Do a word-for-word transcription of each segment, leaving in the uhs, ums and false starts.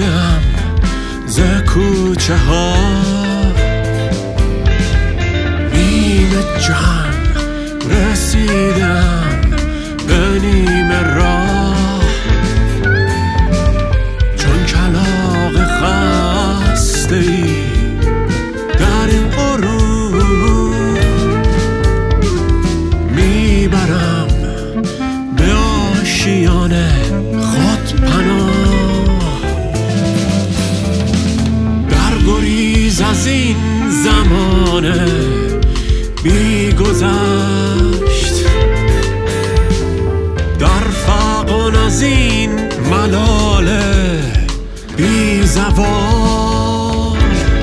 رسیدم ز کوچه ها، نیمه جان رسیدم به نیمه راه، چون کلاغ خسته ای در این غروب میبرم به آشیان خود پناه. در گریز از این زمانه بی گذشت، در فغان از این ملاله بی زوال.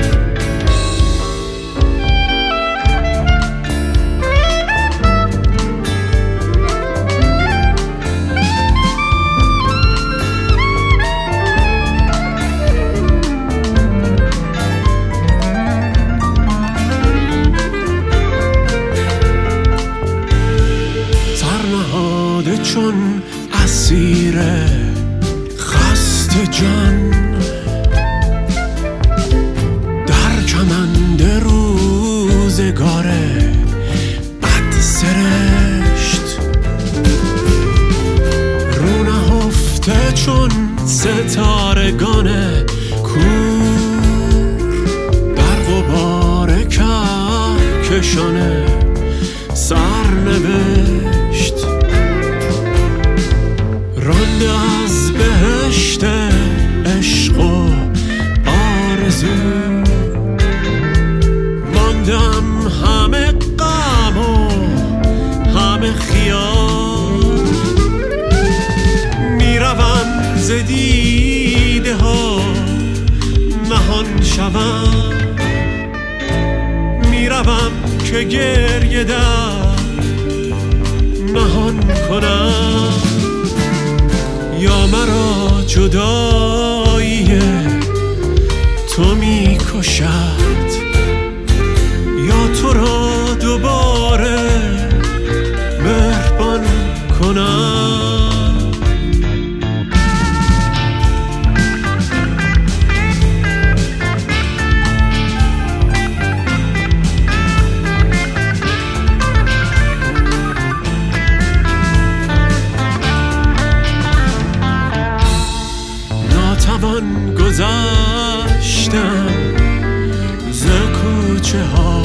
چون اسیر خسته جان در کمند روزگار بد سرشت، رو نهفته چون ستارگان کور در غبار کهکشان سرنوشت، رانده از بهشت عشق و آرزو، ماندم همه غم و همه خیال. میروم ز دیده ها نهان شوم، میروم که گریه در نهان کنم، یا مرا جدایی تو می کشد، یا تو را دوباره مهربان کنم. ناتوان گذشتم ز کوچه ها،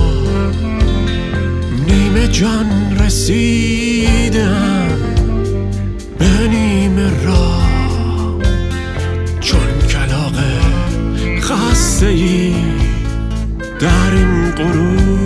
نیمه جان رسیدم به نیمه راه، چون کلاغ خسته ای در این غروب